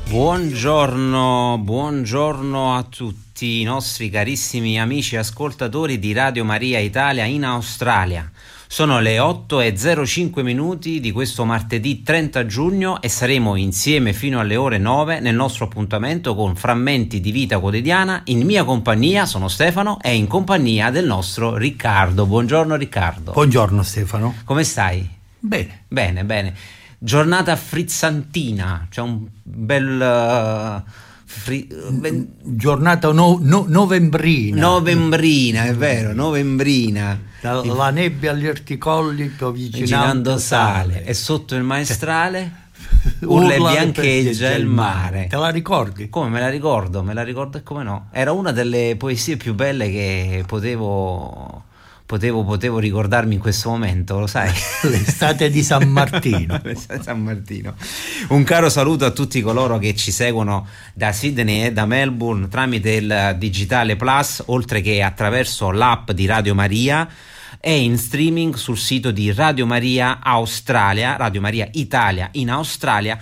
Buongiorno a tutti i nostri carissimi amici ascoltatori di Radio Maria Italia in Australia. Sono le 8:05 di questo martedì 30 giugno e saremo insieme fino alle ore 9 nel nostro appuntamento con Frammenti di Vita Quotidiana. In mia compagnia sono Stefano e in compagnia del nostro Riccardo. Buongiorno Riccardo. Buongiorno Stefano. Come stai? Bene. Bene. Giornata frizzantina, c'è un bel... giornata novembrina. Novembrina, è vero, novembrina. La nebbia agli articolli avvicinando sale e sotto il maestrale urla e biancheggia il mare. Te la ricordi? Come me la ricordo e come no. Era una delle poesie più belle che potevo ricordarmi in questo momento, lo sai? L'estate di San Martino. San Martino. Un caro saluto a tutti coloro che ci seguono da Sydney e da Melbourne tramite il Digitale Plus, oltre che attraverso l'app di Radio Maria e in streaming sul sito di Radio Maria Australia, Radio Maria Italia in Australia,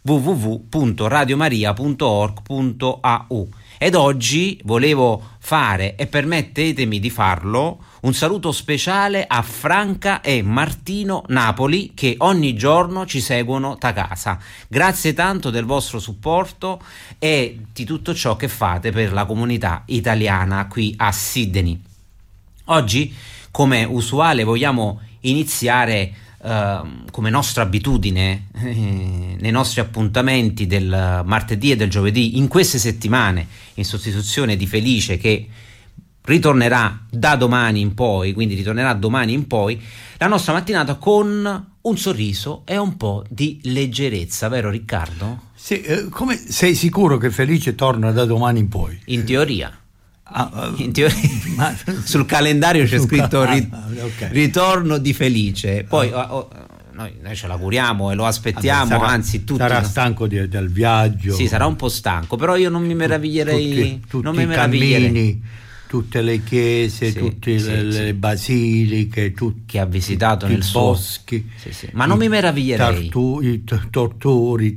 www.radiomaria.org.au. Ed oggi volevo fare, e permettetemi di farlo, un saluto speciale a Franca e Martino Napoli che ogni giorno ci seguono da casa. Grazie tanto del vostro supporto e di tutto ciò che fate per la comunità italiana qui a Sydney. Oggi, come usuale, vogliamo iniziare come nostra abitudine nei nostri appuntamenti del martedì e del giovedì in queste settimane, in sostituzione di Felice che ritornerà da domani in poi, quindi ritornerà domani in poi, la nostra mattinata con un sorriso e un po' di leggerezza, vero Riccardo? Sì, come sei sicuro che Felice torna da domani in poi? In teoria. In teoria sul calendario c'è scritto okay. Ritorno di Felice, poi noi ce l'auguriamo e lo aspettiamo, anzi tutti sarà stanco del viaggio. Sì, sarà un po' stanco, però io non mi meraviglierei, tutti non mi i cammini, tutte le chiese, sì, tutte le basiliche, che ha visitato nel boschi, sì. Ma non mi meraviglierei. Torture.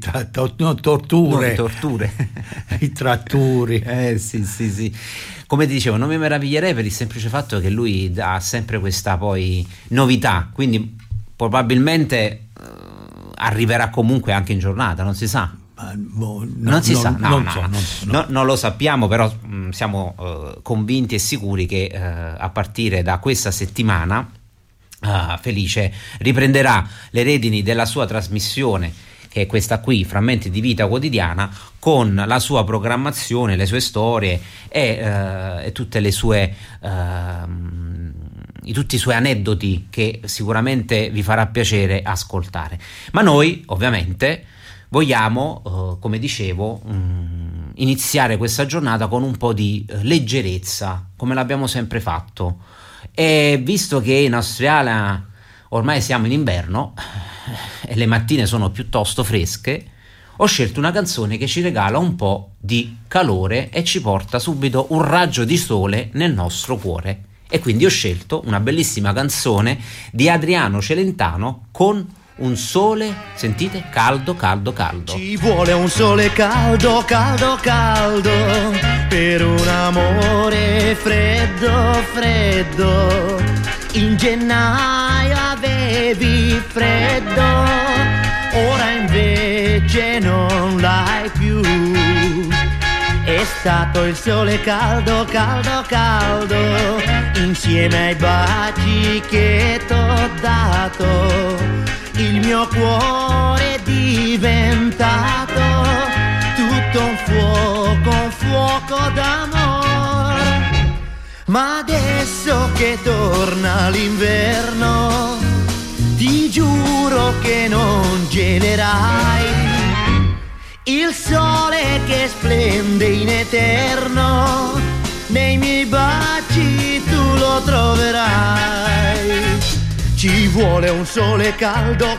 I trattori. Sì. Come ti dicevo, non mi meraviglierei per il semplice fatto che lui ha sempre questa poi novità, quindi probabilmente arriverà comunque anche in giornata, non si sa. Non lo sappiamo, però siamo convinti e sicuri che a partire da questa settimana Felice riprenderà le redini della sua trasmissione, che è questa qui, Frammenti di Vita Quotidiana, con la sua programmazione, le sue storie e tutte le sue tutti i suoi aneddoti che sicuramente vi farà piacere ascoltare. Ma noi ovviamente vogliamo, come dicevo, iniziare questa giornata con un po' di leggerezza, come l'abbiamo sempre fatto. E visto che in Australia ormai siamo in inverno e le mattine sono piuttosto fresche, ho scelto una canzone che ci regala un po' di calore e ci porta subito un raggio di sole nel nostro cuore. E quindi ho scelto una bellissima canzone di Adriano Celentano con Un sole, sentite, caldo. Ci vuole un sole caldo per un amore freddo. In gennaio avevi freddo, ora invece non l'hai più. È stato il sole caldo, insieme ai baci che t'ho dato. Il mio cuore è diventato tutto un fuoco d'amore. Ma adesso che torna l'inverno, ti giuro che non gelerai. Il sole che splende in eterno, nei miei baci tu lo troverai. Ci vuole un sole caldo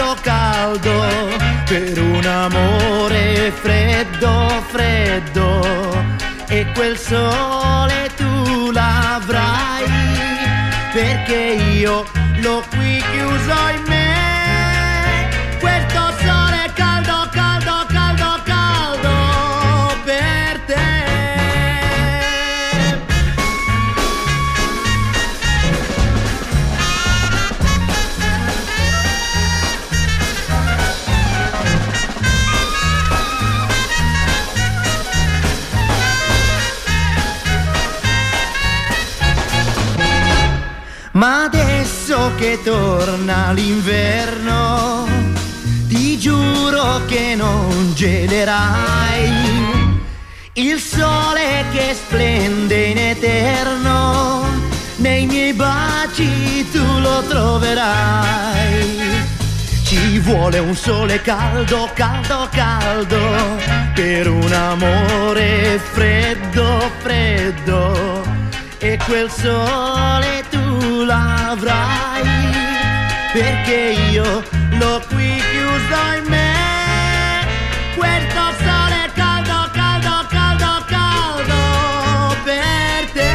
per un amore freddo. E quel sole tu l'avrai, perché io l'ho qui chiuso in me. Questo sole caldo che torna l'inverno, ti giuro che non gelerai. Il sole che splende in eterno, nei miei baci tu lo troverai. Ci vuole un sole caldo, caldo, caldo, per un amore freddo, freddo, e quel sole tu l'avrai, perché io l'ho qui chiuso in me, questo sole caldo, caldo, caldo, caldo, per te.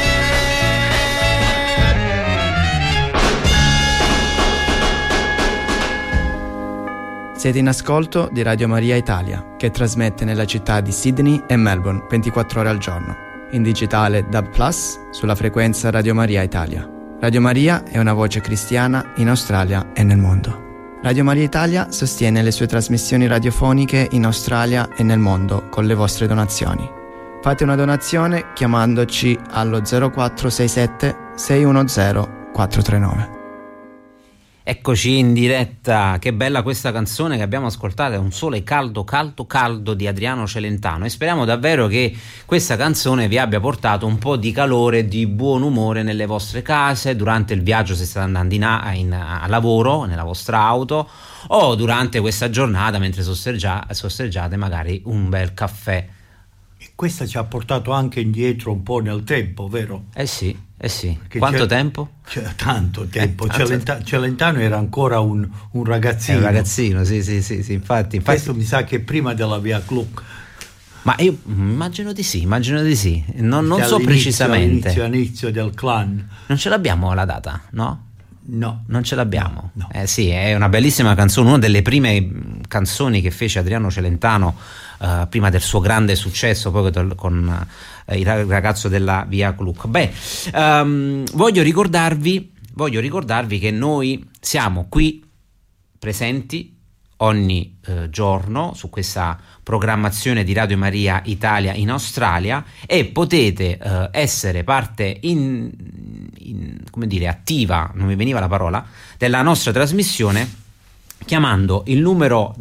Siete in ascolto di Radio Maria Italia, che trasmette nella città di Sydney e Melbourne 24 ore al giorno, in digitale DAB+, sulla frequenza Radio Maria Italia. Radio Maria è una voce cristiana in Australia e nel mondo. Radio Maria Italia sostiene le sue trasmissioni radiofoniche in Australia e nel mondo con le vostre donazioni. Fate una donazione chiamandoci allo 0467 610 439. Eccoci in diretta, che bella questa canzone che abbiamo ascoltato, è Un sole caldo, caldo, caldo di Adriano Celentano, e speriamo davvero che questa canzone vi abbia portato un po' di calore e di buon umore nelle vostre case, durante il viaggio se state andando a lavoro, nella vostra auto, o durante questa giornata mentre sorseggiate magari un bel caffè. E questa ci ha portato anche indietro un po' nel tempo, vero? Eh sì. Perché Quanto tempo? Tanto tempo. Celentano era ancora un ragazzino. Un ragazzino, sì, infatti. Questo mi sa che prima della Via Club. Ma io immagino di sì. Non so precisamente. All'inizio del clan. Non ce l'abbiamo la data, no? No. Non ce l'abbiamo. No. Sì, è una bellissima canzone, una delle prime canzoni che fece Adriano Celentano prima del suo grande successo, poi con il ragazzo della Via Club. Voglio ricordarvi che noi siamo qui presenti ogni giorno su questa programmazione di Radio Maria Italia in Australia, e potete essere parte come dire, attiva, non mi veniva la parola, della nostra trasmissione chiamando il numero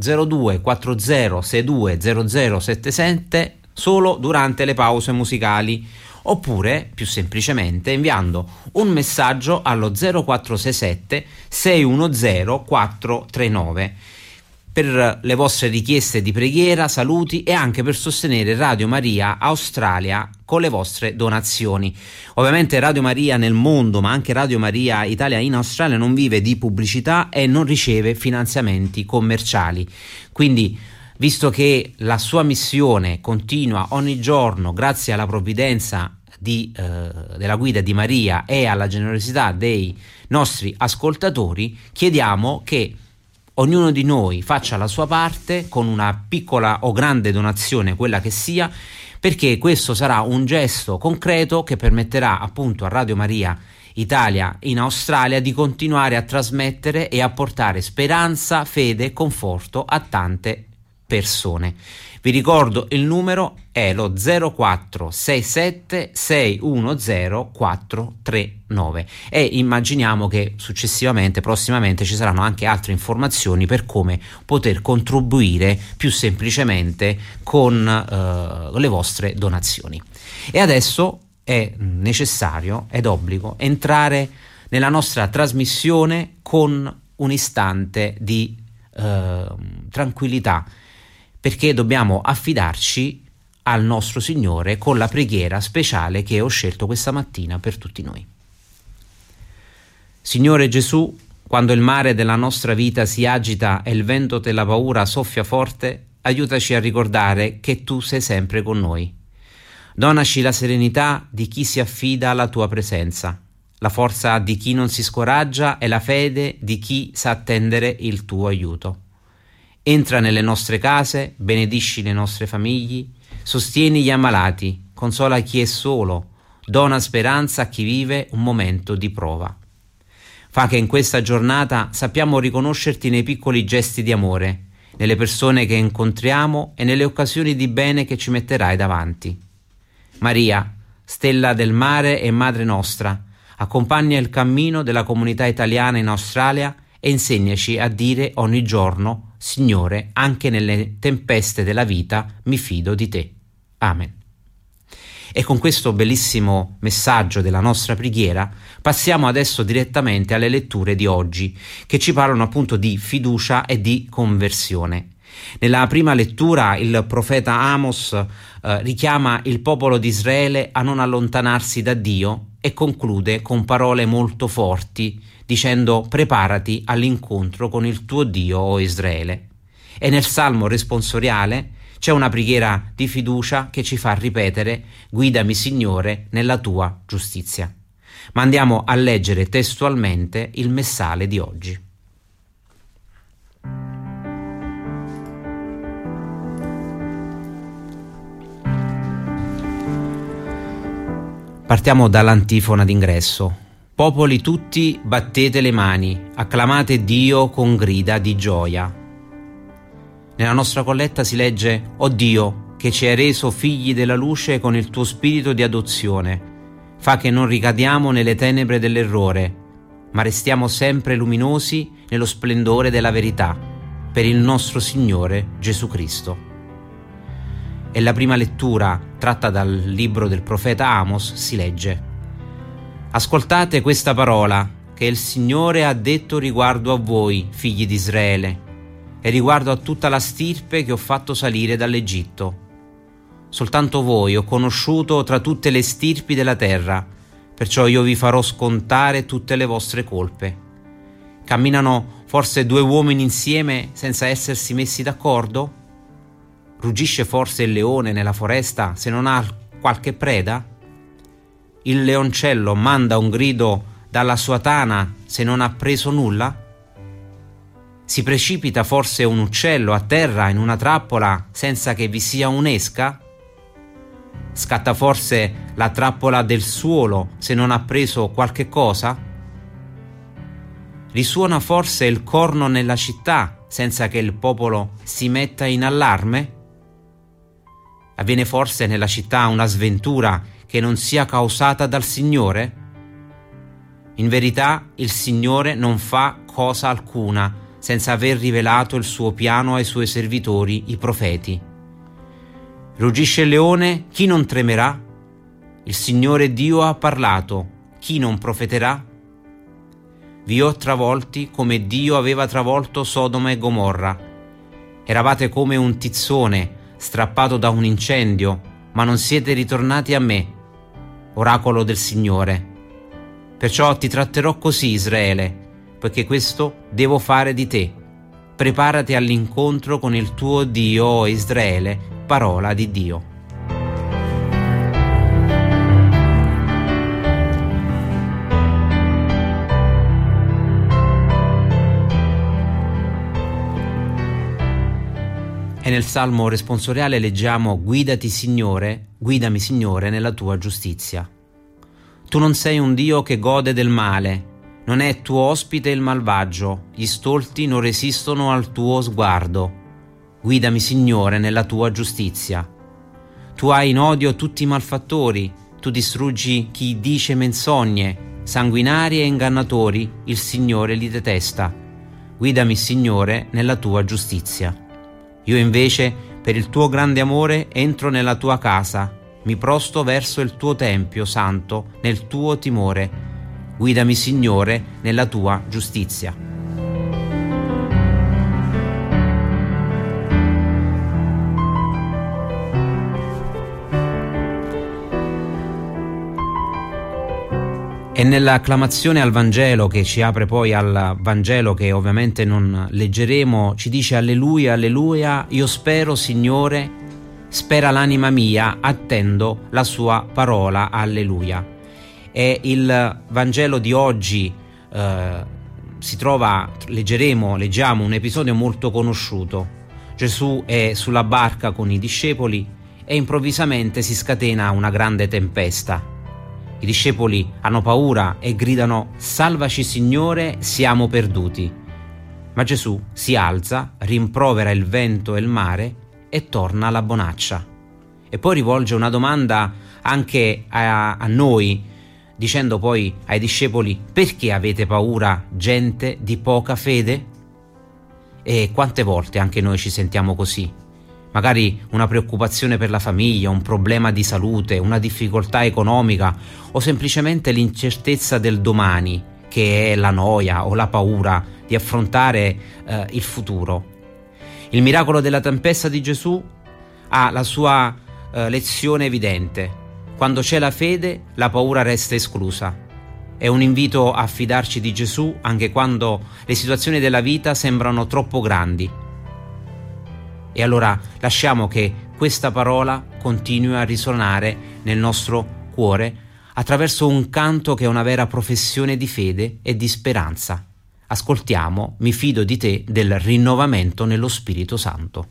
0240620077 solo durante le pause musicali, oppure più semplicemente inviando un messaggio allo 0467 610 439 per le vostre richieste di preghiera, saluti e anche per sostenere Radio Maria Australia con le vostre donazioni. Ovviamente Radio Maria nel mondo, ma anche Radio Maria Italia in Australia, non vive di pubblicità e non riceve finanziamenti commerciali. Quindi, visto che la sua missione continua ogni giorno grazie alla provvidenza della guida di Maria e alla generosità dei nostri ascoltatori, chiediamo che ognuno di noi faccia la sua parte con una piccola o grande donazione, quella che sia, perché questo sarà un gesto concreto che permetterà appunto a Radio Maria Italia in Australia di continuare a trasmettere e a portare speranza, fede e conforto a tante persone. Vi ricordo il numero è lo 0467 610 439 e immaginiamo che prossimamente ci saranno anche altre informazioni per come poter contribuire più semplicemente con le vostre donazioni. E adesso è necessario ed obbligo entrare nella nostra trasmissione con un istante di tranquillità, perché dobbiamo affidarci al nostro Signore con la preghiera speciale che ho scelto questa mattina per tutti noi. Signore Gesù, quando il mare della nostra vita si agita e il vento della paura soffia forte, aiutaci a ricordare che tu sei sempre con noi. Donaci la serenità di chi si affida alla tua presenza, la forza di chi non si scoraggia e la fede di chi sa attendere il tuo aiuto. Entra nelle nostre case, benedisci le nostre famiglie, sostieni gli ammalati, consola chi è solo, dona speranza a chi vive un momento di prova. Fa che in questa giornata sappiamo riconoscerti nei piccoli gesti di amore, nelle persone che incontriamo e nelle occasioni di bene che ci metterai davanti. Maria, stella del mare e madre nostra, accompagna il cammino della comunità italiana in Australia e insegnaci a dire ogni giorno: Signore, anche nelle tempeste della vita mi fido di te. Amen. E con questo bellissimo messaggio della nostra preghiera passiamo adesso direttamente alle letture di oggi, che ci parlano appunto di fiducia e di conversione. Nella prima lettura il profeta Amos richiama il popolo di Israele a non allontanarsi da Dio e conclude con parole molto forti dicendo: preparati all'incontro con il tuo Dio, o Israele. E nel Salmo responsoriale c'è una preghiera di fiducia che ci fa ripetere: guidami Signore nella tua giustizia. Ma andiamo a leggere testualmente il messale di oggi. Partiamo dall'antifona d'ingresso. Popoli tutti, battete le mani, acclamate Dio con grida di gioia. Nella nostra colletta si legge: «O Dio, che ci hai reso figli della luce con il tuo spirito di adozione, fa che non ricadiamo nelle tenebre dell'errore, ma restiamo sempre luminosi nello splendore della verità, per il nostro Signore Gesù Cristo». E la prima lettura, tratta dal libro del profeta Amos, si legge: «Ascoltate questa parola che il Signore ha detto riguardo a voi, figli di Israele, e riguardo a tutta la stirpe che ho fatto salire dall'Egitto. Soltanto voi ho conosciuto tra tutte le stirpi della terra, perciò io vi farò scontare tutte le vostre colpe. Camminano forse due uomini insieme senza essersi messi d'accordo? Ruggisce forse il leone nella foresta se non ha qualche preda? Il leoncello manda un grido dalla sua tana se non ha preso nulla? Si precipita forse un uccello a terra in una trappola senza che vi sia un'esca? Scatta forse la trappola del suolo se non ha preso qualche cosa? Risuona forse il corno nella città senza che il popolo si metta in allarme? Avviene forse nella città una sventura che non sia causata dal Signore? In verità il Signore non fa cosa alcuna senza aver rivelato il suo piano ai suoi servitori, i profeti. Ruggisce il leone, chi non tremerà? Il Signore Dio ha parlato, chi non profeterà? Vi ho travolti come Dio aveva travolto Sodoma e Gomorra. Eravate come un tizzone strappato da un incendio, ma non siete ritornati a me, oracolo del Signore. Perciò ti tratterò così, Israele, poiché questo devo fare di te. Preparati all'incontro con il tuo Dio, o Israele, parola di Dio». E nel Salmo responsoriale leggiamo: guidami Signore nella tua giustizia. Tu non sei un Dio che gode del male, non è tuo ospite il malvagio, gli stolti non resistono al tuo sguardo. Guidami Signore nella tua giustizia. Tu hai in odio tutti i malfattori, tu distruggi chi dice menzogne, sanguinari e ingannatori, il Signore li detesta. Guidami Signore nella tua giustizia. Io invece, per il tuo grande amore, entro nella tua casa, mi prosto verso il tuo tempio santo nel tuo timore. Guidami Signore nella tua giustizia. E nell'acclamazione al Vangelo, che ci apre poi al Vangelo che ovviamente non leggeremo, ci dice: alleluia, alleluia, io spero Signore, spera l'anima mia, attendo la sua parola, alleluia. E il Vangelo di oggi leggiamo un episodio molto conosciuto. Gesù è sulla barca con i discepoli e improvvisamente si scatena una grande tempesta. I discepoli hanno paura e gridano: salvaci Signore, siamo perduti. Ma Gesù si alza, rimprovera il vento e il mare e torna alla bonaccia. E poi rivolge una domanda anche a noi, dicendo poi ai discepoli: perché avete paura, gente di poca fede? E quante volte anche noi ci sentiamo così? Magari una preoccupazione per la famiglia, un problema di salute, una difficoltà economica o semplicemente l'incertezza del domani, che è la noia o la paura di affrontare il futuro. Il miracolo della tempesta di Gesù ha la sua lezione evidente. Quando c'è la fede, la paura resta esclusa. È un invito a fidarci di Gesù anche quando le situazioni della vita sembrano troppo grandi. E allora lasciamo che questa parola continui a risuonare nel nostro cuore attraverso un canto che è una vera professione di fede e di speranza. Ascoltiamo Mi fido di te del rinnovamento nello Spirito Santo.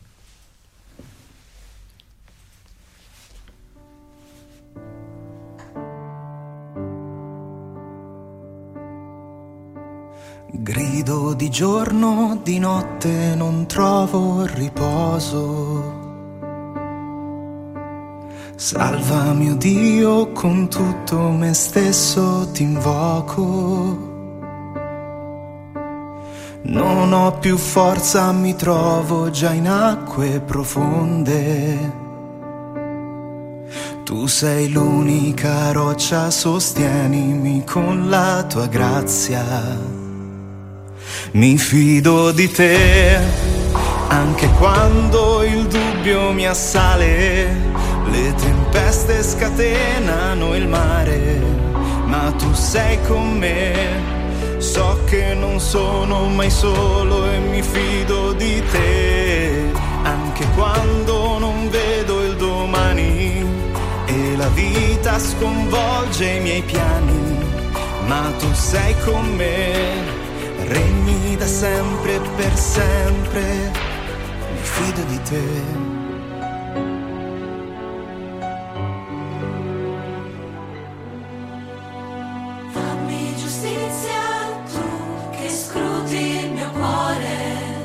Grido di giorno, di notte non trovo riposo. Salva mio Dio, con tutto me stesso ti invoco. Non ho più forza, mi trovo già in acque profonde. Tu sei l'unica roccia, sostienimi con la tua grazia. Mi fido di te, anche quando il dubbio mi assale, le tempeste scatenano il mare, ma tu sei con me, so che non sono mai solo e mi fido di te, anche quando non vedo il domani e la vita sconvolge i miei piani, ma tu sei con me. Regni da sempre e per sempre, mi fido di te. Fammi giustizia, tu che scruti il mio cuore,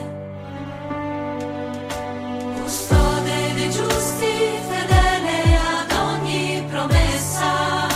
custode dei giusti, fedele ad ogni promessa.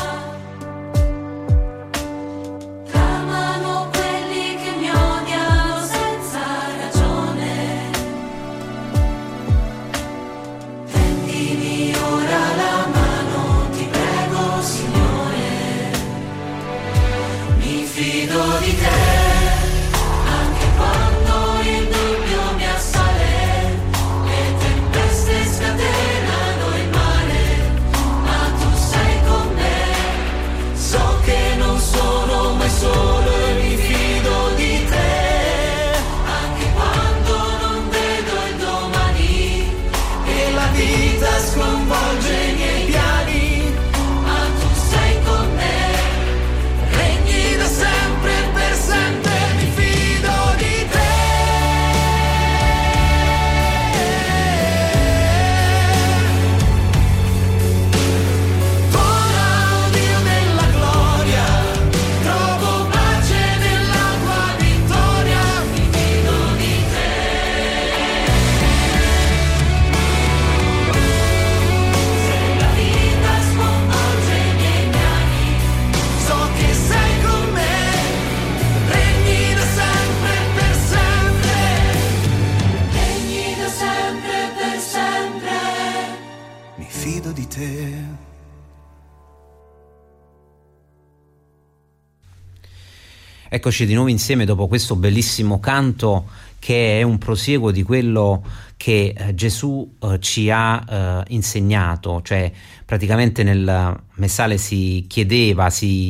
Eccoci di nuovo insieme dopo questo bellissimo canto che è un prosieguo di quello che Gesù ci ha insegnato, cioè praticamente nel messale si chiedeva,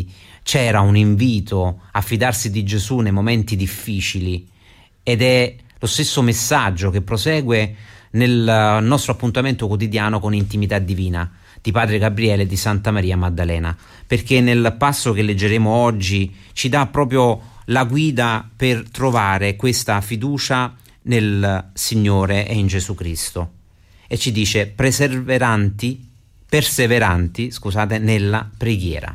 c'era un invito a fidarsi di Gesù nei momenti difficili ed è lo stesso messaggio che prosegue nel nostro appuntamento quotidiano con Intimità Divina di Padre Gabriele e di Santa Maria Maddalena, perché nel passo che leggeremo oggi ci dà proprio la guida per trovare questa fiducia nel Signore e in Gesù Cristo, e ci dice perseveranti nella preghiera.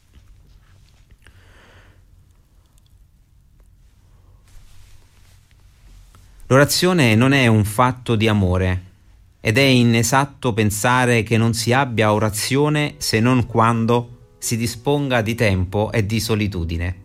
L'orazione non è un fatto di amore ed è inesatto pensare che non si abbia orazione se non quando si disponga di tempo e di solitudine.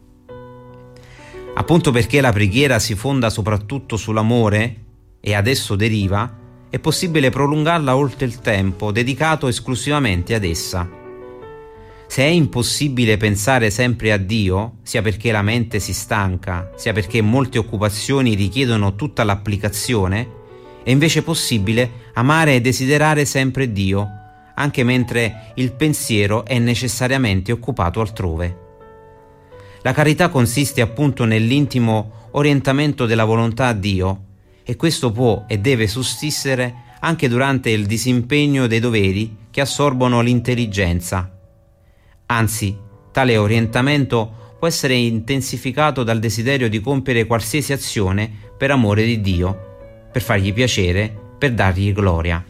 Appunto perché la preghiera si fonda soprattutto sull'amore e ad esso deriva, è possibile prolungarla oltre il tempo dedicato esclusivamente ad essa. Se è impossibile pensare sempre a Dio, sia perché la mente si stanca, sia perché molte occupazioni richiedono tutta l'applicazione, è invece possibile amare e desiderare sempre Dio, anche mentre il pensiero è necessariamente occupato altrove. La carità consiste appunto nell'intimo orientamento della volontà a Dio, e questo può e deve sussistere anche durante il disimpegno dei doveri che assorbono l'intelligenza. Anzi, tale orientamento può essere intensificato dal desiderio di compiere qualsiasi azione per amore di Dio, per fargli piacere, per dargli gloria.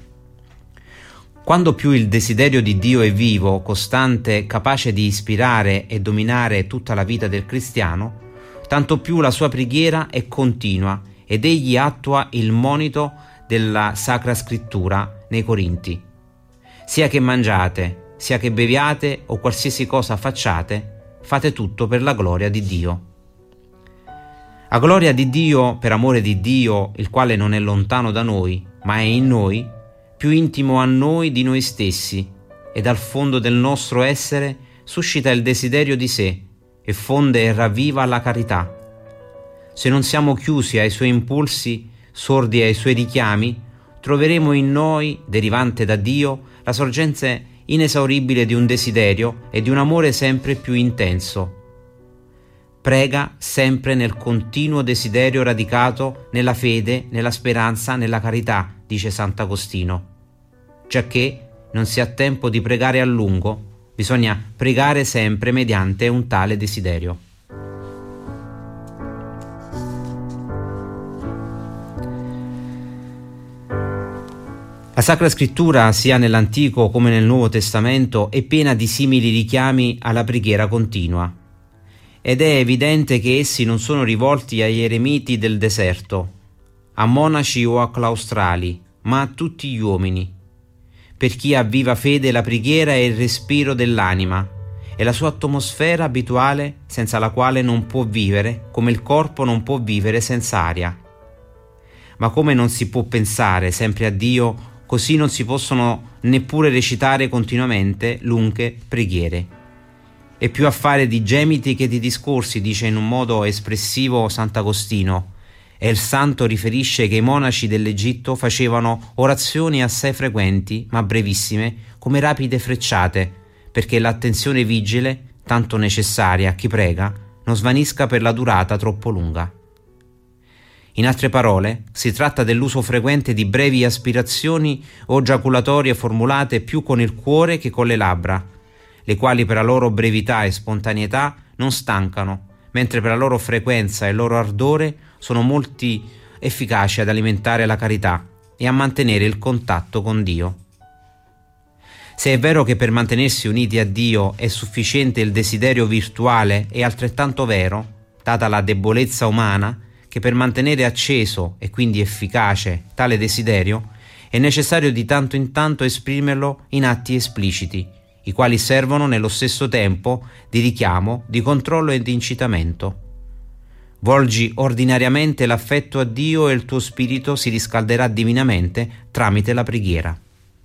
Quando più il desiderio di Dio è vivo, costante, capace di ispirare e dominare tutta la vita del cristiano, tanto più la sua preghiera è continua ed egli attua il monito della Sacra Scrittura nei Corinti. Sia che mangiate, sia che beviate o qualsiasi cosa facciate, fate tutto per la gloria di Dio. A gloria di Dio, per amore di Dio, il quale non è lontano da noi, ma è in noi, più intimo a noi di noi stessi, e dal fondo del nostro essere suscita il desiderio di sé e fonde e ravviva la carità. Se non siamo chiusi ai suoi impulsi, sordi ai suoi richiami, troveremo in noi, derivante da Dio, la sorgente inesauribile di un desiderio e di un amore sempre più intenso. Prega sempre nel continuo desiderio radicato nella fede, nella speranza, nella carità, dice Sant'Agostino. Giacché non si ha tempo di pregare a lungo, bisogna pregare sempre mediante un tale desiderio. La Sacra Scrittura, sia nell'Antico come nel Nuovo Testamento, è piena di simili richiami alla preghiera continua. Ed è evidente che essi non sono rivolti agli eremiti del deserto, a monaci o a claustrali, ma a tutti gli uomini. Per chi ha viva fede la preghiera è il respiro dell'anima, è la sua atmosfera abituale senza la quale non può vivere, come il corpo non può vivere senza aria. Ma come non si può pensare sempre a Dio, così non si possono neppure recitare continuamente lunghe preghiere. È più affare di gemiti che di discorsi, dice in un modo espressivo Sant'Agostino, e il santo riferisce che i monaci dell'Egitto facevano orazioni assai frequenti, ma brevissime, come rapide frecciate, perché l'attenzione vigile, tanto necessaria a chi prega, non svanisca per la durata troppo lunga. In altre parole, si tratta dell'uso frequente di brevi aspirazioni o giaculatorie formulate più con il cuore che con le labbra, le quali per la loro brevità e spontaneità non stancano, mentre per la loro frequenza e il loro ardore sono molti efficaci ad alimentare la carità e a mantenere il contatto con Dio. Se è vero che per mantenersi uniti a Dio è sufficiente il desiderio virtuale, è altrettanto vero, data la debolezza umana, che per mantenere acceso e quindi efficace tale desiderio è necessario di tanto in tanto esprimerlo in atti espliciti, i quali servono nello stesso tempo di richiamo, di controllo e di incitamento. Volgi ordinariamente l'affetto a Dio e il tuo spirito si riscalderà divinamente tramite la preghiera.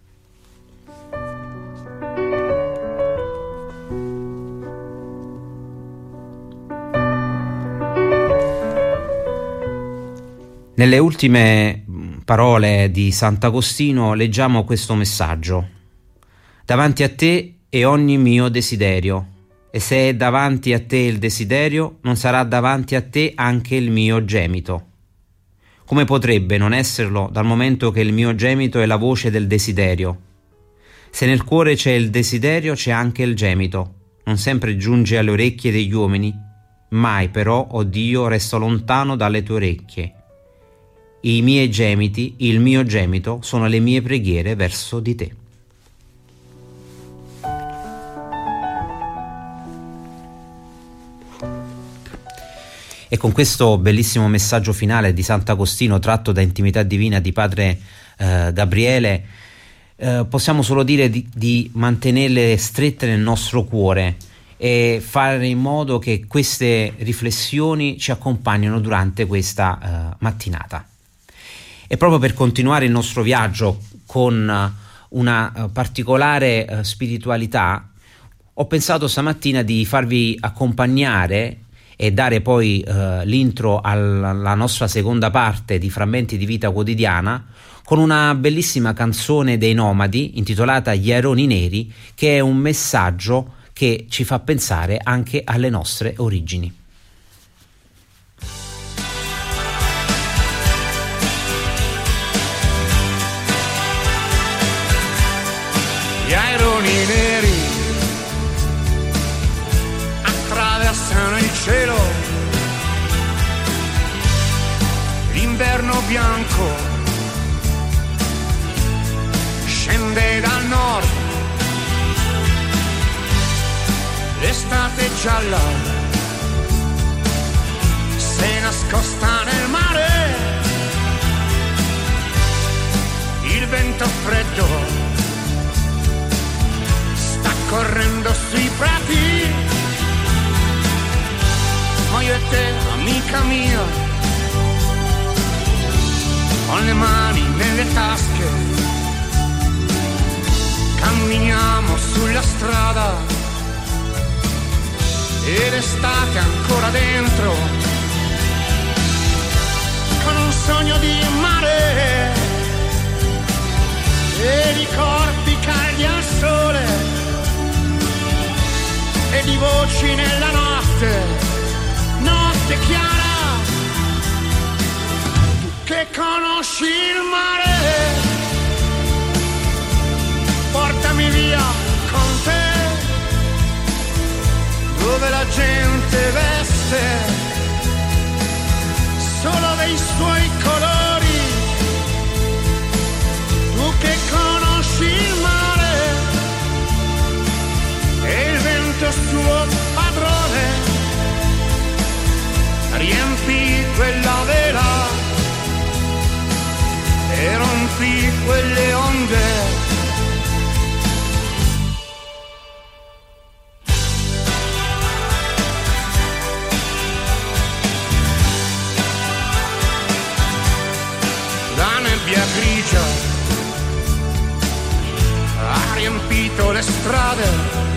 Nelle ultime parole di Sant'Agostino leggiamo questo messaggio: davanti a te è ogni mio desiderio, e se è davanti a te il desiderio, non sarà davanti a te anche il mio gemito. Come potrebbe non esserlo, dal momento che il mio gemito è la voce del desiderio? Se nel cuore c'è il desiderio, c'è anche il gemito. Non sempre giunge alle orecchie degli uomini, mai però, o Dio, resto lontano dalle tue orecchie. I miei gemiti, il mio gemito, sono le mie preghiere verso di te. E con questo bellissimo messaggio finale di Sant'Agostino, tratto da Intimità Divina di Padre Gabriele, possiamo solo dire di mantenerle strette nel nostro cuore e fare in modo che queste riflessioni ci accompagnino durante questa mattinata. E proprio per continuare il nostro viaggio con una particolare spiritualità, ho pensato stamattina di farvi accompagnare e dare poi l'intro alla nostra seconda parte di Frammenti di Vita Quotidiana con una bellissima canzone dei Nomadi intitolata Gli Aironi Neri, che è un messaggio che ci fa pensare anche alle nostre origini. Gli aironi neri attraversano il cielo, l'inverno bianco scende dal nord, l'estate gialla si nascosta nel mare, il vento freddo sta correndo sui prati, ma io e te, amica mia, con le mani nelle tasche camminiamo sulla strada e l'estate ancora dentro, con un sogno di mare e di corpi caldi al sole e di voci nella notte, notte chiara. Tu che conosci il mare, portami via con te, dove la gente veste solo dei suoi colori. Tu che conosci il mare e il vento suo padrone, riempi quella vela e rompi quelle onde. Grigia ha riempito le strade,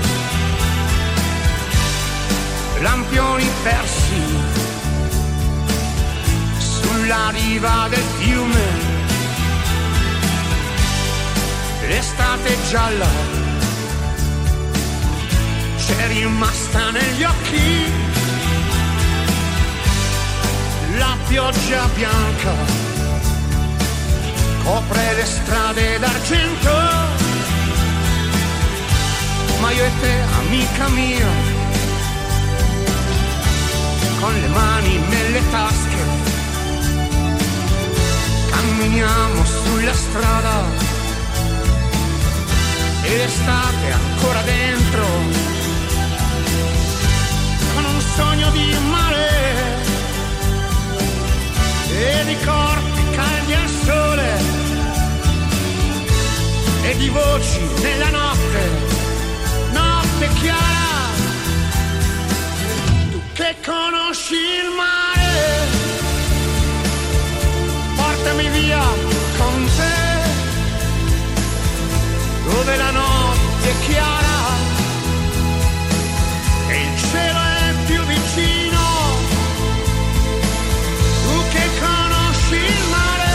lampioni persi sulla riva del fiume, l'estate gialla c'è rimasta negli occhi, la pioggia bianca copre le strade d'argento, ma io e te, amica mia, con le mani nelle tasche, camminiamo sulla strada e l'estate ancora dentro, con un sogno di mare e di corpi caldi al sole e di voci nella notte, notte chiara. Tu che conosci il mare, portami via con te, dove la notte è chiara e il cielo è più vicino. Tu che conosci il mare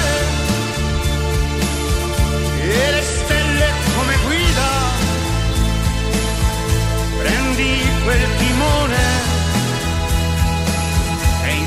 e le stelle come guida, prendi quel timone e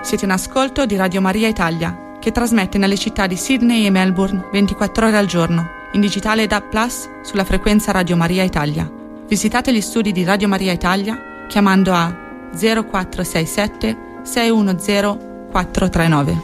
Siete in ascolto di Radio Maria Italia, che trasmette nelle città di Sydney e Melbourne 24 ore al giorno, in digitale DAB+, sulla frequenza Radio Maria Italia. Visitate gli studi di Radio Maria Italia chiamando a 0467 610 439.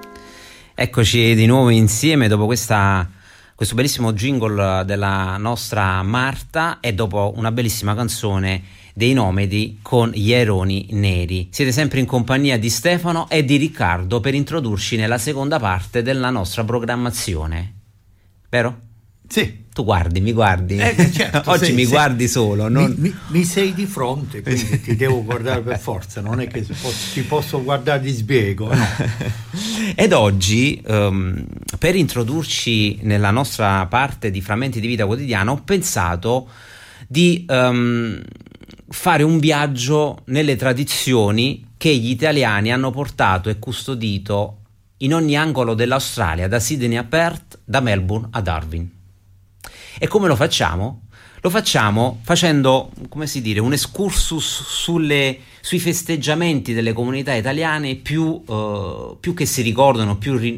Eccoci di nuovo insieme dopo questo bellissimo jingle della nostra Marta e dopo una bellissima canzone dei Nomadi con gli Aironi Neri. Siete sempre in compagnia di Stefano e di Riccardo per introdurci nella seconda parte della nostra programmazione. Vero? Sì. Tu mi guardi. Certo, Oggi sì, mi sì. guardi solo. Non... Mi sei di fronte, quindi ti devo guardare per forza, non è che ti posso guardare di sbieco. No. Ed oggi, per introdurci nella nostra parte di Frammenti di Vita Quotidiana, ho pensato di fare un viaggio nelle tradizioni che gli italiani hanno portato e custodito in ogni angolo dell'Australia, da Sydney a Perth, da Melbourne a Darwin. E come lo facciamo? Lo facciamo facendo, come si dire, un excursus sui festeggiamenti delle comunità italiane più che si ricordano,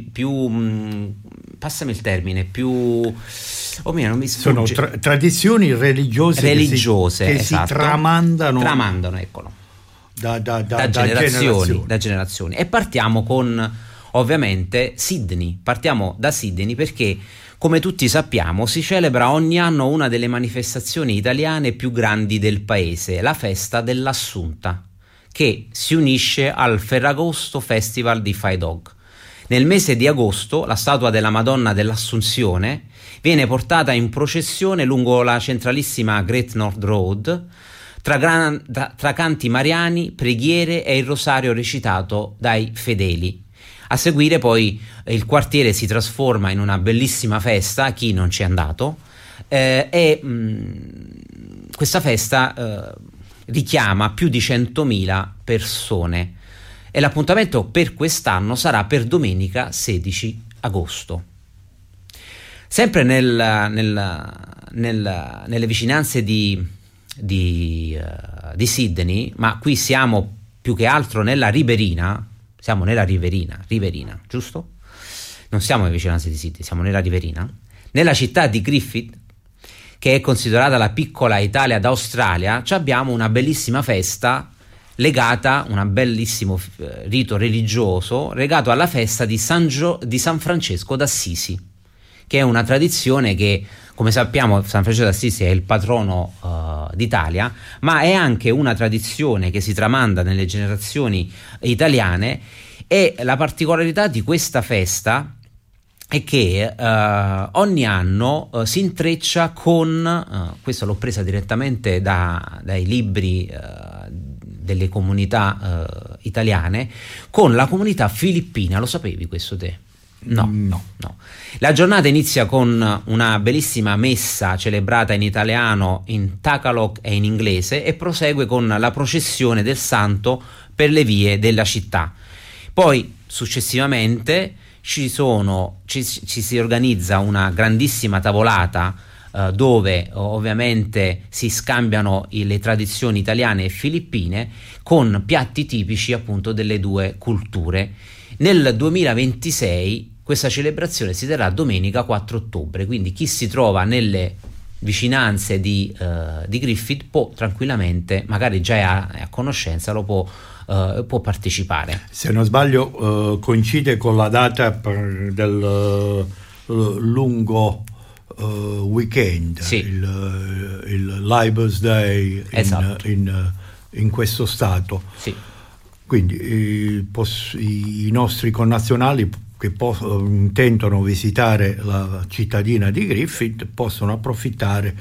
passami il termine, non mi sono tradizioni religiose che esatto, si tramandano, eccolo, da generazioni. E partiamo con, ovviamente, Sydney. Partiamo da Sydney perché, come tutti sappiamo, si celebra ogni anno una delle manifestazioni italiane più grandi del paese, la festa dell'Assunta, che si unisce al Ferragosto Festival di Five Dog. Nel mese di agosto la statua della Madonna dell'Assunzione viene portata in processione lungo la centralissima Great North Road tra canti mariani, preghiere e il rosario recitato dai fedeli. A seguire poi il quartiere si trasforma in una bellissima festa, chi non ci è andato, questa festa richiama più di 100.000 persone e l'appuntamento per quest'anno sarà per domenica 16 agosto. Sempre nelle vicinanze di Sydney, ma qui siamo più che altro nella Riverina. Siamo nella Riverina, giusto? Non siamo nelle vicinanze di Sydney, siamo nella Riverina. Nella città di Griffith, che è considerata la piccola Italia d'Australia, abbiamo una bellissima festa legata, un bellissimo rito religioso legato alla festa di San Francesco d'Assisi, che è una tradizione che, come sappiamo, San Francesco d'Assisi è il patrono d'Italia, ma è anche una tradizione che si tramanda nelle generazioni italiane, e la particolarità di questa festa è che ogni anno si intreccia con, questo l'ho presa direttamente dai libri delle comunità italiane, con la comunità filippina. Lo sapevi questo te? No. La giornata inizia con una bellissima messa celebrata in italiano, in Tagalog e in inglese, e prosegue con la processione del santo per le vie della città. Poi successivamente ci si organizza una grandissima tavolata dove ovviamente si scambiano le tradizioni italiane e filippine con piatti tipici appunto delle due culture. Nel 2026 questa celebrazione si terrà domenica 4 ottobre, quindi chi si trova nelle vicinanze di Griffith può tranquillamente, magari già è a conoscenza, può partecipare. Se non sbaglio coincide con la data del lungo weekend, sì. il Labour Day esatto. in questo stato. Sì. Quindi i nostri connazionali che intendono visitare la cittadina di Griffith possono approfittare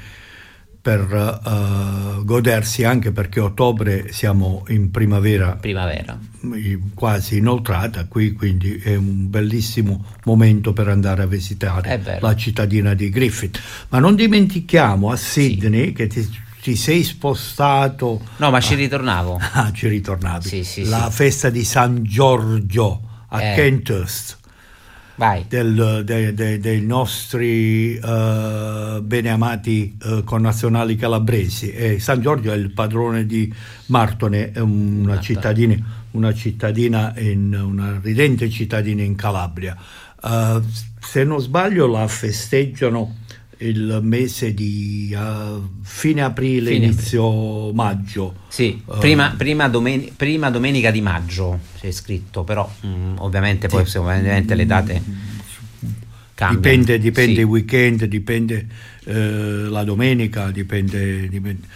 per godersi, anche perché a ottobre siamo in primavera quasi inoltrata qui, quindi è un bellissimo momento per andare a visitare la cittadina di Griffith. Ma non dimentichiamo a Sydney, sì, che ti sei spostato. No, ma ci ritornavo. Ci ritornavi. Sì, la festa di San Giorgio a Kenthurst. dei nostri beneamati connazionali calabresi. E San Giorgio è il padrone di Martone, è una cittadina, una ridente cittadina in Calabria. Se non sbaglio la festeggiano il mese di fine aprile, inizio maggio. Sì, prima domenica di maggio c'è scritto, però ovviamente poi ovviamente le date cambiano. Dipende il weekend, dipende la domenica, dipende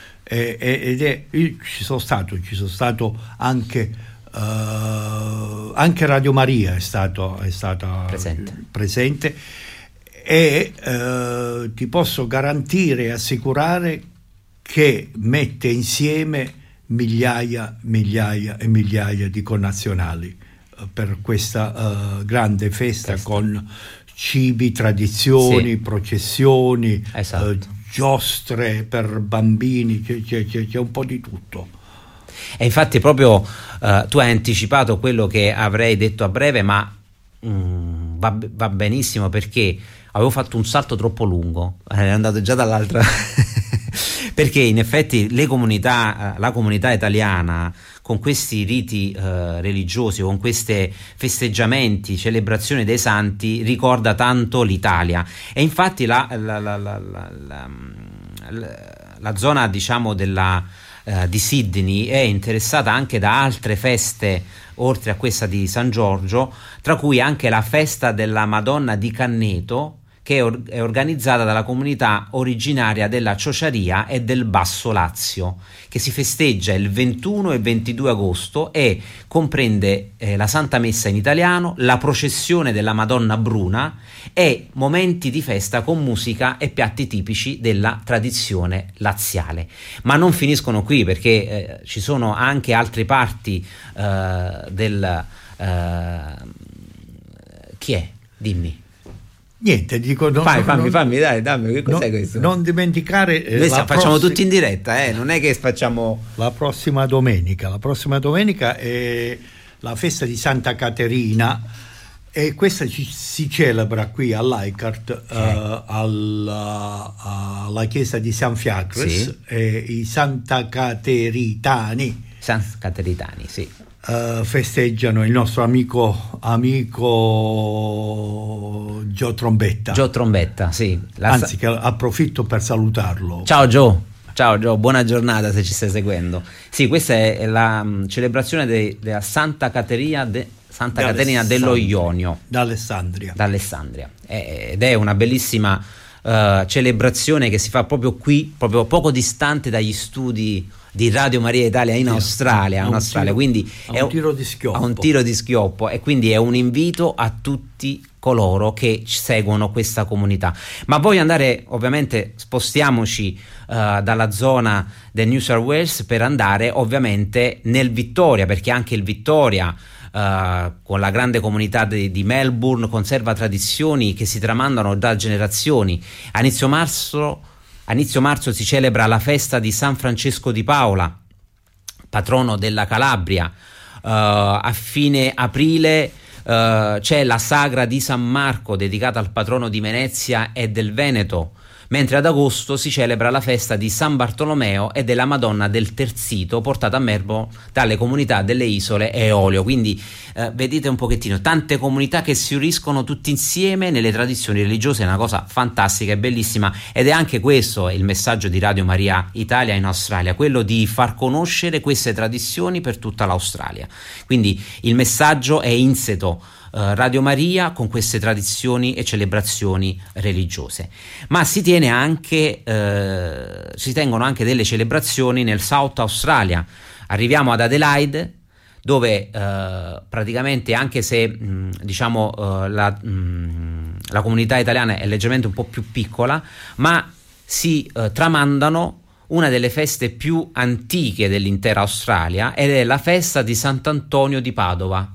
ci sono stato anche Radio Maria è stata presente. E ti posso garantire e assicurare che mette insieme migliaia e migliaia di connazionali per questa grande festa con cibi, tradizioni, processioni, giostre per bambini, c'è un po' di tutto. E infatti proprio tu hai anticipato quello che avrei detto a breve, ma va benissimo, perché avevo fatto un salto troppo lungo, è andato già dall'altra perché in effetti la comunità italiana con questi riti religiosi, con questi festeggiamenti, celebrazioni dei santi, ricorda tanto l'Italia. E infatti la zona, diciamo, di Sydney è interessata anche da altre feste oltre a questa di San Giorgio, tra cui anche la festa della Madonna di Canneto, che è organizzata dalla comunità originaria della Ciociaria e del Basso Lazio, che si festeggia il 21 e 22 agosto e comprende la Santa Messa in italiano, la processione della Madonna Bruna e momenti di festa con musica e piatti tipici della tradizione laziale. Ma non finiscono qui, perché ci sono anche altre parti chi è? Dimmi. Niente, dico fammi, dai, dammi, che cos'è questo? Non dimenticare noi facciamo tutti in diretta, non è che facciamo la prossima domenica è la festa di Santa Caterina, e questa si celebra qui a Leichhardt, alla chiesa di San Fiacres, i Santa Cateritani, sì. Festeggiano il nostro amico Gio Trombetta, sì. Anzi, che approfitto per salutarlo. Ciao Gio, buona giornata se ci stai seguendo. Sì, questa è la celebrazione della Santa Caterina dello Ionio d'Alessandria. Ed è una bellissima celebrazione che si fa proprio qui, proprio poco distante dagli studi di Radio Maria Italia in Australia, quindi è un tiro di schioppo, e quindi è un invito a tutti coloro che seguono questa comunità. Ma voglio andare, ovviamente spostiamoci dalla zona del New South Wales per andare ovviamente nel Victoria, perché anche il Victoria con la grande comunità di Melbourne conserva tradizioni che si tramandano da generazioni. A inizio marzo si celebra la festa di San Francesco di Paola, patrono della Calabria. A fine aprile c'è la sagra di San Marco, dedicata al patrono di Venezia e del Veneto, mentre ad agosto si celebra la festa di San Bartolomeo e della Madonna del Terzito, portata a Melbourne dalle comunità delle isole Eolio. Quindi vedete un pochettino, tante comunità che si uniscono tutti insieme nelle tradizioni religiose, è una cosa fantastica e bellissima, ed è anche questo il messaggio di Radio Maria Italia in Australia, quello di far conoscere queste tradizioni per tutta l'Australia. Quindi il messaggio è inseto, Radio Maria con queste tradizioni e celebrazioni religiose. Ma si tengono anche delle celebrazioni nel South Australia. Arriviamo ad Adelaide, dove praticamente, anche se la comunità italiana è leggermente un po' più piccola, ma si tramandano una delle feste più antiche dell'intera Australia, ed è la festa di Sant'Antonio di Padova,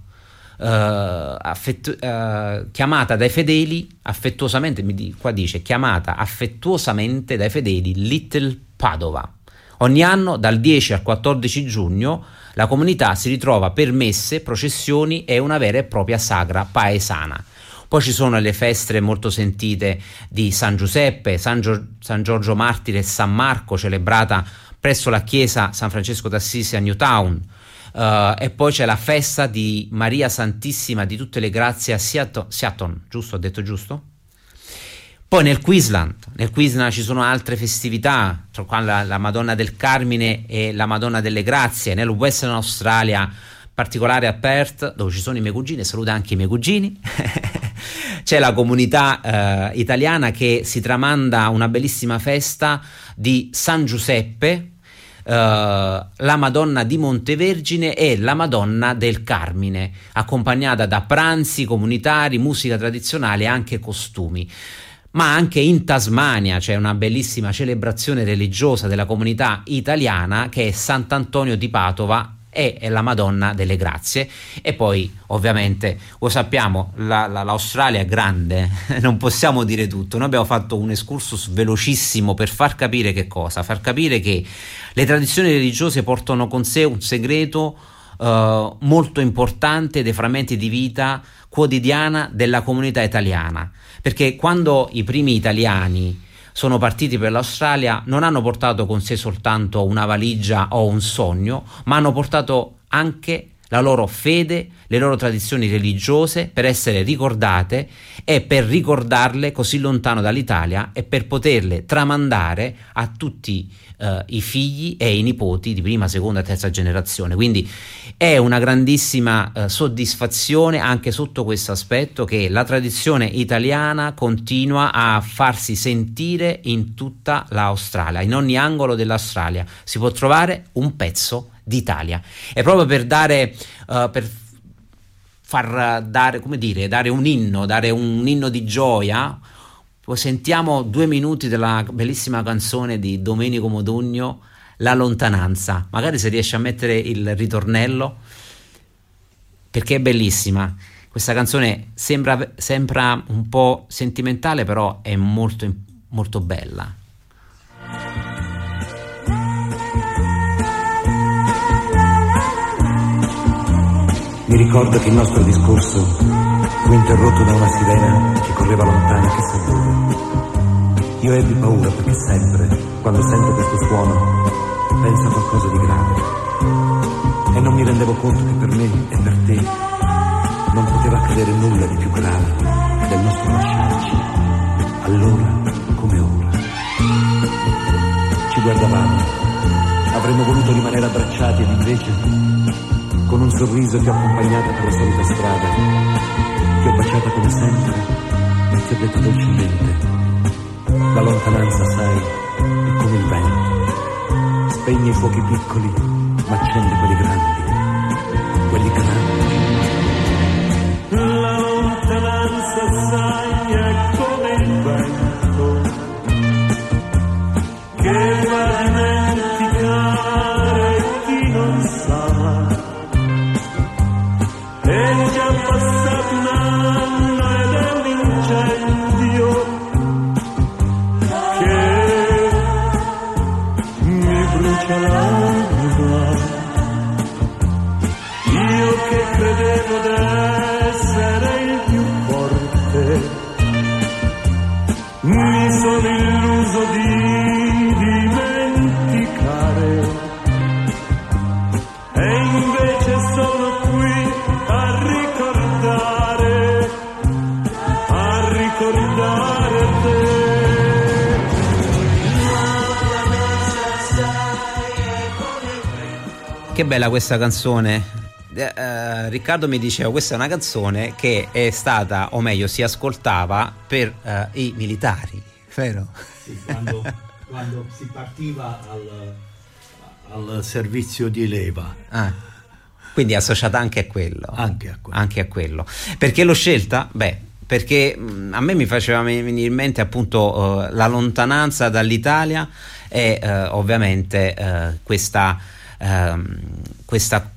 chiamata dai fedeli affettuosamente, chiamata affettuosamente dai fedeli Little Padova. Ogni anno dal 10 al 14 giugno la comunità si ritrova per messe, processioni e una vera e propria sagra paesana. Poi ci sono le feste molto sentite di San Giuseppe, San Giorgio Martire e San Marco, celebrata presso la chiesa San Francesco d'Assisi a Newtown. E poi c'è la festa di Maria Santissima di tutte le grazie a Seattle, giusto? Ho detto giusto? Poi nel Queensland ci sono altre festività, tra cui la Madonna del Carmine e la Madonna delle Grazie. Nel Western Australia, in particolare a Perth, dove ci sono i miei cugini, saluta anche i miei cugini, c'è la comunità italiana che si tramanda una bellissima festa di San Giuseppe, la Madonna di Montevergine e la Madonna del Carmine, accompagnata da pranzi comunitari, musica tradizionale e anche costumi. Ma anche in Tasmania c'è una bellissima celebrazione religiosa della comunità italiana che è Sant'Antonio di Padova e la Madonna delle Grazie. E poi ovviamente lo sappiamo, l'Australia è grande, non possiamo dire tutto. Noi abbiamo fatto un excursus velocissimo per far capire che cosa? Far capire che le tradizioni religiose portano con sé un segreto molto importante dei frammenti di vita quotidiana della comunità italiana, perché quando i primi italiani sono partiti per l'Australia non hanno portato con sé soltanto una valigia o un sogno, ma hanno portato anche la loro fede, le loro tradizioni religiose, per essere ricordate e per ricordarle così lontano dall'Italia e per poterle tramandare a tutti i figli e i nipoti di prima, seconda e terza generazione. Quindi è una grandissima soddisfazione anche sotto questo aspetto, che la tradizione italiana continua a farsi sentire in tutta l'Australia, in ogni angolo dell'Australia si può trovare un pezzo d'Italia. E proprio per dare dare un inno di gioia, sentiamo 2 minuti della bellissima canzone di Domenico Modugno, La lontananza. Magari se riesci a mettere il ritornello, perché è bellissima questa canzone. Sembra un po' sentimentale, però è molto molto bella. Mi ricordo che il nostro discorso fu interrotto da una sirena che correva lontana, chissà dove. Io ebbi paura perché sempre, quando sento questo suono, penso a qualcosa di grave. E non mi rendevo conto che per me e per te non poteva accadere nulla di più grave del nostro lasciarci, allora come ora. Ci guardavamo, avremmo voluto rimanere abbracciati ed invece, con un sorriso ti ho accompagnata per la solita strada, ti ho baciata come sempre e ti ho detto dolcemente: la lontananza, sai, è come il vento, spegne i fuochi piccoli ma accende quelli grandi, La lontananza, sai, è come il vento che va a dimenticare chi non sa. È già passato un anno ed è un incendio che mi brucia l'anima. Io che credevo d'essere il più forte, mi sono illuso di dimenticare, e invece sono qui a ricordare te. Che bella questa canzone. Riccardo mi diceva, questa è una canzone che è stata, o meglio si ascoltava per i militari, vero? Sì, quando si partiva al servizio di leva. Quindi è associata anche a quello. Anche a quello. Perché l'ho scelta? Perché a me mi faceva venire in mente appunto la lontananza dall'Italia e ovviamente questa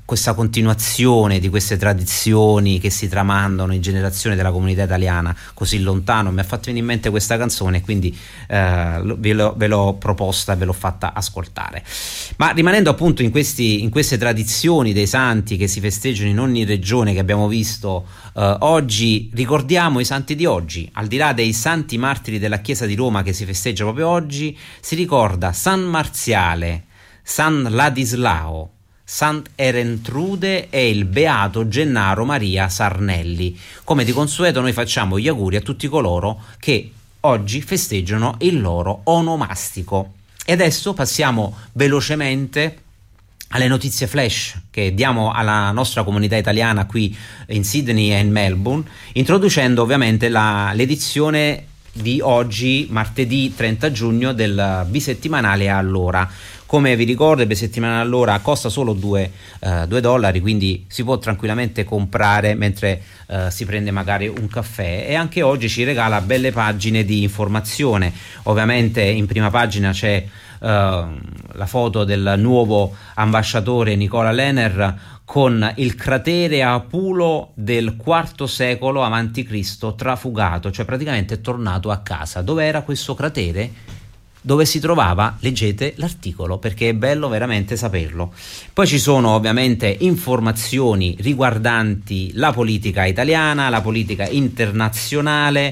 questa continuazione di queste tradizioni che si tramandano in generazioni della comunità italiana così lontano. Mi ha fatto venire in mente questa canzone, quindi ve l'ho proposta e ve l'ho fatta ascoltare. Ma rimanendo appunto in queste tradizioni dei santi che si festeggiano in ogni regione che abbiamo visto oggi, ricordiamo i santi di oggi. Al di là dei santi martiri della Chiesa di Roma che si festeggia proprio oggi, si ricorda San Marziale, San Ladislao, Sant'Erentrude e il beato Gennaro Maria Sarnelli. Come di consueto noi facciamo gli auguri a tutti coloro che oggi festeggiano il loro onomastico. E adesso passiamo velocemente alle notizie flash che diamo alla nostra comunità italiana qui in Sydney e in Melbourne, introducendo ovviamente l'edizione di oggi, martedì 30 giugno, del bisettimanale Allora. Come vi ricordo, il bisettimanale Allora costa solo $2, quindi si può tranquillamente comprare mentre si prende magari un caffè, e anche oggi ci regala belle pagine di informazione. Ovviamente in prima pagina c'è la foto del nuovo ambasciatore Nicola Lehner con il cratere a Pulo del IV secolo a.C. trafugato, cioè praticamente è tornato a casa. Dove era questo cratere? Dove si trovava? Leggete l'articolo, perché è bello veramente saperlo. Poi ci sono ovviamente informazioni riguardanti la politica italiana, la politica internazionale.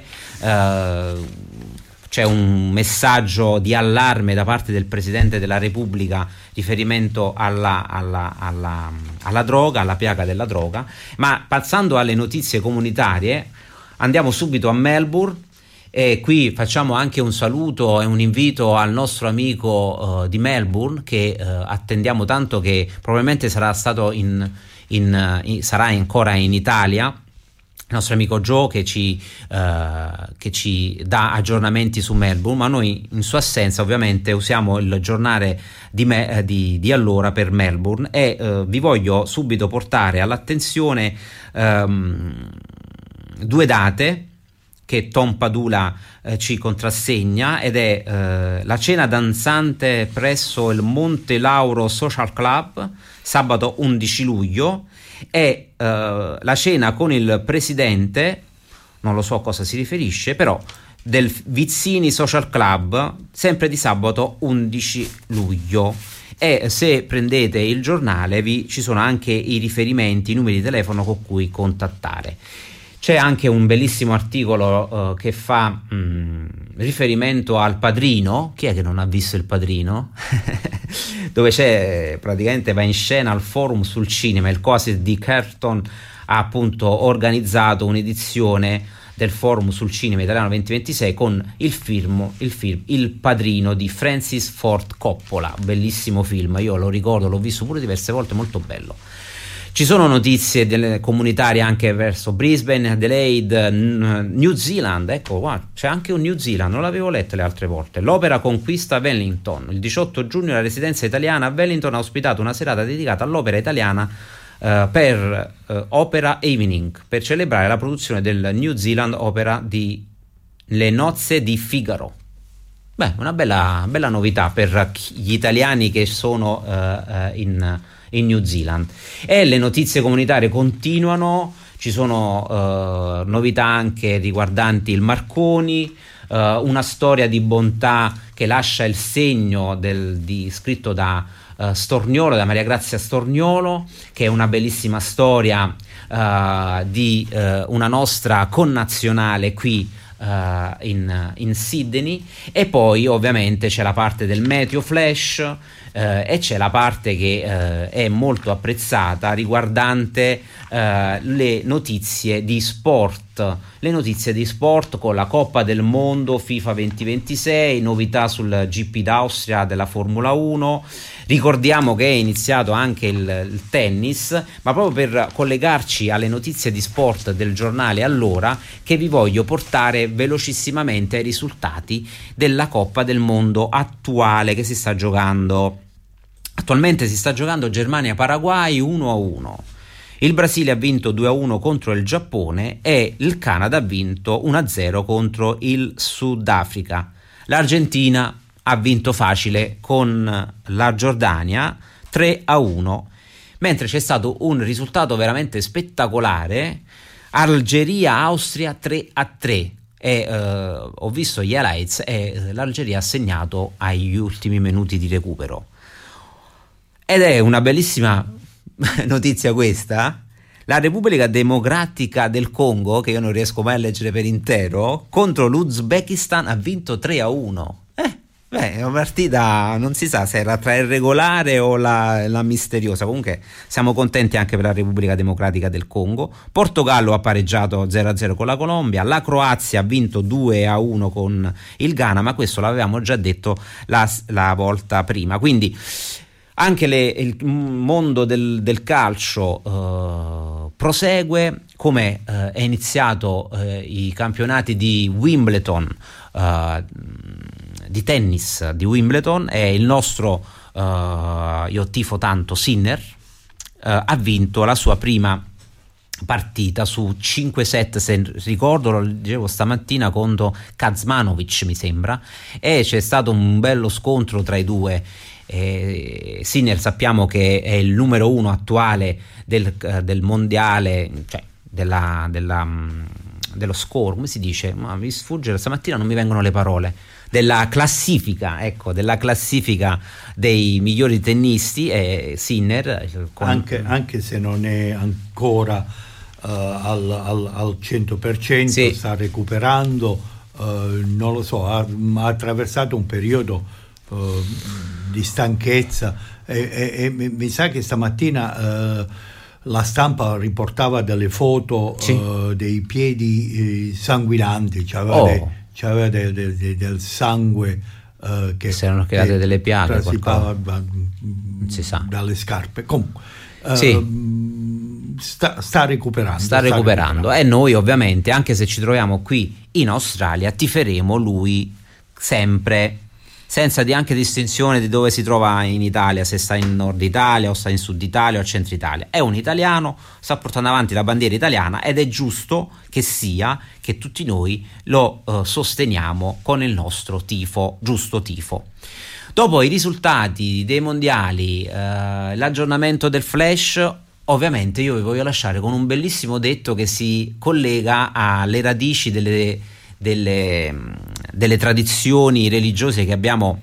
C'è un messaggio di allarme da parte del Presidente della Repubblica riferimento alla droga, alla piaga della droga. Ma passando alle notizie comunitarie, andiamo subito a Melbourne. E qui facciamo anche un saluto e un invito al nostro amico di Melbourne, che attendiamo tanto, che probabilmente sarà stato sarà ancora in Italia. Il nostro amico Joe che ci dà aggiornamenti su Melbourne, ma noi in sua assenza ovviamente usiamo il giornale di Allora per Melbourne, e vi voglio subito portare all'attenzione due date che Tom Padula ci contrassegna, ed è la cena danzante presso il Monte Lauro Social Club sabato 11 luglio e la cena con il presidente, non lo so a cosa si riferisce, però del Vizzini Social Club, sempre di sabato 11 luglio. E se prendete il giornale ci sono anche i riferimenti, i numeri di telefono con cui contattare. C'è anche un bellissimo articolo che fa riferimento al Padrino. Chi è che non ha visto il Padrino? Dove c'è, praticamente va in scena al forum sul cinema. Il COSIT di Curtin ha appunto organizzato un'edizione del forum sul cinema italiano 2026 con il film Il Padrino di Francis Ford Coppola. Bellissimo film, io lo ricordo, l'ho visto pure diverse volte, molto bello. Ci sono notizie comunitarie anche verso Brisbane, Adelaide, New Zealand. Ecco, guarda, c'è anche un New Zealand, non l'avevo letto le altre volte. L'opera conquista Wellington. Il 18 giugno la residenza italiana a Wellington ha ospitato una serata dedicata all'opera italiana per Opera Evening, per celebrare la produzione del New Zealand opera di Le nozze di Figaro. Beh, una bella novità per gli italiani che sono in New Zealand. E le notizie comunitarie continuano, ci sono novità anche riguardanti il Marconi, una storia di bontà che lascia il segno scritto da Storniolo, da Maria Grazia Storniolo, che è una bellissima storia di una nostra connazionale qui in Sydney. E poi ovviamente c'è la parte del meteo flash e c'è la parte che è molto apprezzata riguardante le notizie di sport con la Coppa del Mondo FIFA 2026, novità sul GP d'Austria della Formula 1. Ricordiamo che è iniziato anche il tennis, ma proprio per collegarci alle notizie di sport del giornale Allora, che vi voglio portare velocissimamente ai risultati della Coppa del Mondo attuale che si sta giocando. Attualmente si sta giocando Germania-Paraguay 1-1. Il Brasile ha vinto 2-1 contro il Giappone e il Canada ha vinto 1-0 contro il Sudafrica. L'Argentina ha vinto facile con la Giordania 3-1, mentre c'è stato un risultato veramente spettacolare, Algeria-Austria 3-3. E ho visto gli highlights e l'Algeria ha segnato agli ultimi minuti di recupero. Ed è una bellissima notizia questa. La Repubblica Democratica del Congo, che io non riesco mai a leggere per intero, contro l'Uzbekistan ha vinto 3-1. È una partita, non si sa se era tra il regolare o la misteriosa. Comunque siamo contenti anche per la Repubblica Democratica del Congo. Portogallo ha pareggiato 0-0 con la Colombia, la Croazia ha vinto 2-1 con il Ghana, ma questo l'avevamo già detto la volta prima. Quindi anche il mondo del calcio prosegue, come è iniziato i campionati di Wimbledon, di tennis di Wimbledon, e il nostro, io tifo tanto, Sinner, ha vinto la sua prima partita su 5 set, se ricordo, lo leggevo stamattina, contro Kazmanovic mi sembra, e c'è stato un bello scontro tra i due. Sinner sappiamo che è il numero 1 attuale del mondiale, cioè dello score, come si dice? Ma mi sfugge, stamattina non mi vengono le parole, della classifica dei migliori tennisti. Sinner anche se non è ancora al 100%, sì, sta recuperando, non lo so, ha attraversato un periodo di stanchezza e mi sa che stamattina la stampa riportava delle foto, sì, dei piedi sanguinanti, c'aveva del sangue che si erano create delle piaghe, non si sa, dalle scarpe. Comunque sì, sta recuperando. E noi ovviamente, anche se ci troviamo qui in Australia, tiferemo lui sempre, senza anche distinzione di dove si trova in Italia, se sta in Nord Italia o sta in Sud Italia o a Centro Italia. È un italiano, sta portando avanti la bandiera italiana ed è giusto che tutti noi lo sosteniamo con il nostro giusto tifo. Dopo i risultati dei mondiali, l'aggiornamento del flash, ovviamente io vi voglio lasciare con un bellissimo detto che si collega alle radici delle tradizioni religiose che abbiamo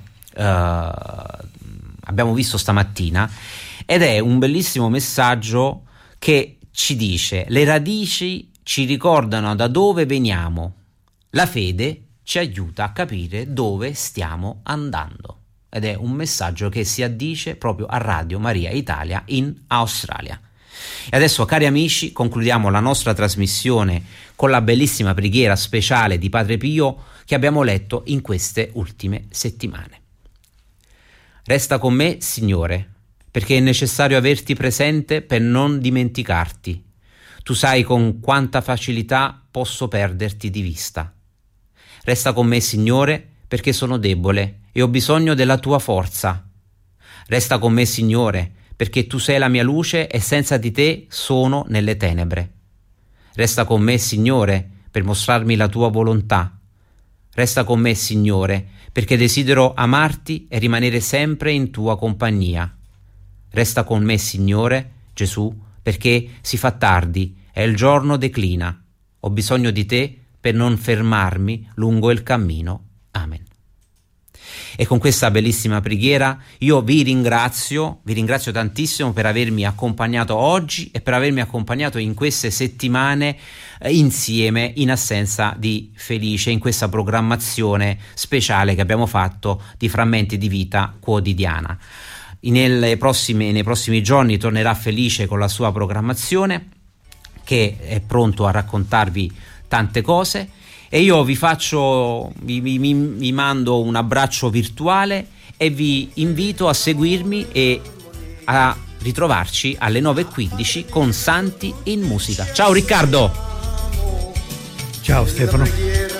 visto stamattina, ed è un bellissimo messaggio che ci dice: le radici ci ricordano da dove veniamo, la fede ci aiuta a capire dove stiamo andando. Ed è un messaggio che si addice proprio a Radio Maria Italia in Australia. E adesso, cari amici, concludiamo la nostra trasmissione con la bellissima preghiera speciale di Padre Pio che abbiamo letto in queste ultime settimane. Resta con me, Signore, perché è necessario averti presente per non dimenticarti. Tu sai con quanta facilità posso perderti di vista. Resta con me, Signore, perché sono debole e ho bisogno della tua forza. Resta con me, Signore, perché tu sei la mia luce e senza di te sono nelle tenebre. Resta con me, Signore, per mostrarmi la tua volontà. Resta con me, Signore, perché desidero amarti e rimanere sempre in tua compagnia. Resta con me, Signore, Gesù, perché si fa tardi e il giorno declina. Ho bisogno di te per non fermarmi lungo il cammino. Amen. E con questa bellissima preghiera io vi ringrazio tantissimo per avermi accompagnato oggi e per avermi accompagnato in queste settimane insieme, in assenza di Felice, in questa programmazione speciale che abbiamo fatto di Frammenti di Vita Quotidiana. Nei prossimi giorni tornerà Felice con la sua programmazione, che è pronto a raccontarvi tante cose. E io vi mando un abbraccio virtuale e vi invito a seguirmi e a ritrovarci alle 9:15 con Santi in Musica. Ciao Riccardo! Ciao Stefano!